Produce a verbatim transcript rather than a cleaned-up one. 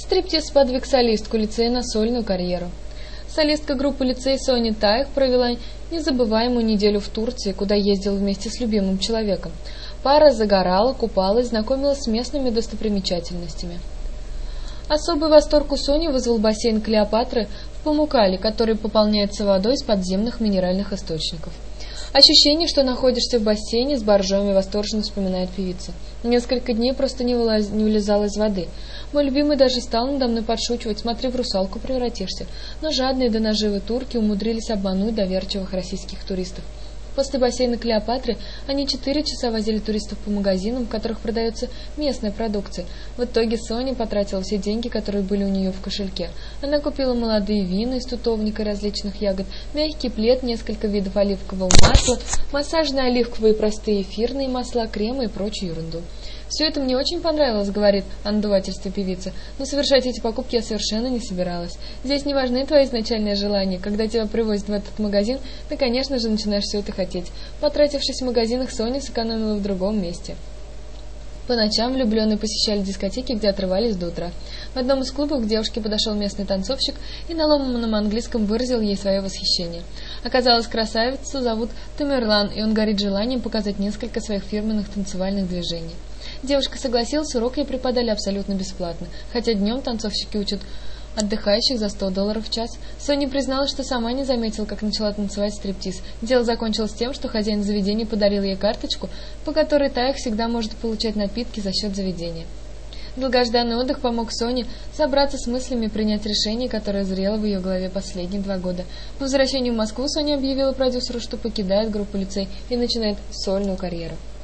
Стриптиз подвиг солистку лицея на сольную карьеру. Солистка группы лицей Соня Таих провела незабываемую неделю в Турции, куда ездила вместе с любимым человеком. Пара загорала, купалась, знакомилась с местными достопримечательностями. Особый восторг у Сони вызвал бассейн Клеопатры в Памуккале, который пополняется водой из подземных минеральных источников. Ощущение, что находишься в бассейне с боржоми, восторженно вспоминает певица. Несколько дней просто не, вылаз... не вылезал из воды. Мой любимый даже стал надо мной подшучивать: смотри, в русалку превратишься. Но жадные до наживы турки умудрились обмануть доверчивых российских туристов. После бассейна Клеопатры они четыре часа возили туристов по магазинам, в которых продается местная продукция. В итоге Соня потратила все деньги, которые были у нее в кошельке. Она купила молодые вина из тутовника и различных ягод, мягкий плед, несколько видов оливкового масла, массажные оливковые простые эфирные масла, кремы и прочую ерунду. «Все это мне очень понравилось», — говорит о надувательстве певица, «но совершать эти покупки я совершенно не собиралась. Здесь не важны твои изначальные желания. Когда тебя привозят в этот магазин, ты, конечно же, начинаешь все это хотеть». Потратившись в магазинах, Соня сэкономила в другом месте. По ночам влюбленные посещали дискотеки, где отрывались до утра. В одном из клубов к девушке подошел местный танцовщик и на ломаном английском выразил ей свое восхищение. Оказалось, красавицу зовут Тамерлан, и он горит желанием показать несколько своих фирменных танцевальных движений. Девушка согласилась, урок ей преподали абсолютно бесплатно, хотя днем танцовщики учат отдыхающих за сто долларов в час. Соня призналась, что сама не заметила, как начала танцевать стриптиз. Дело закончилось тем, что хозяин заведения подарил ей карточку, по которой Таих всегда может получать напитки за счет заведения. Долгожданный отдых помог Соне собраться с мыслями и принять решение, которое зрело в ее голове последние два года. По возвращению в Москву Соня объявила продюсеру, что покидает группу лицей и начинает сольную карьеру.